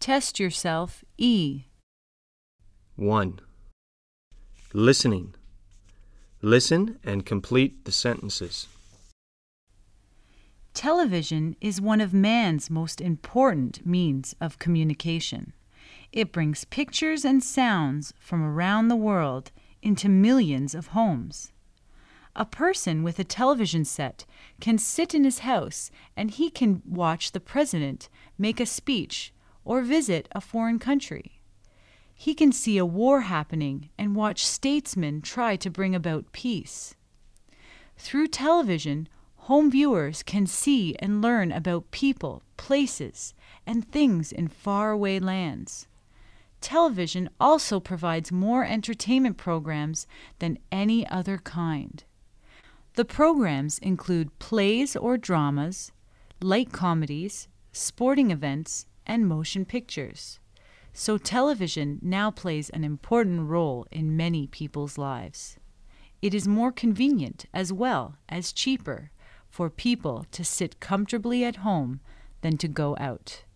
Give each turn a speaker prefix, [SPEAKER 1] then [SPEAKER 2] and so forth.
[SPEAKER 1] Test yourself, E.
[SPEAKER 2] 1. Listening. Listen and complete the sentences.
[SPEAKER 1] Television is one of man's most important means of communication. It brings pictures and sounds from around the world into millions of homes. A person with a television set can sit in his house and he can watch the president make a speech or visit a foreign country. He can see a war happening and watch statesmen try to bring about peace. Through television, home viewers can see and learn about people, places, and things in faraway lands. Television also provides more entertainment programs than any other kind. The programs include plays or dramas, light comedies, sporting events, and motion pictures. So television now plays an important role in many people's lives. It is more convenient as well as cheaper for people to sit comfortably at home than to go out.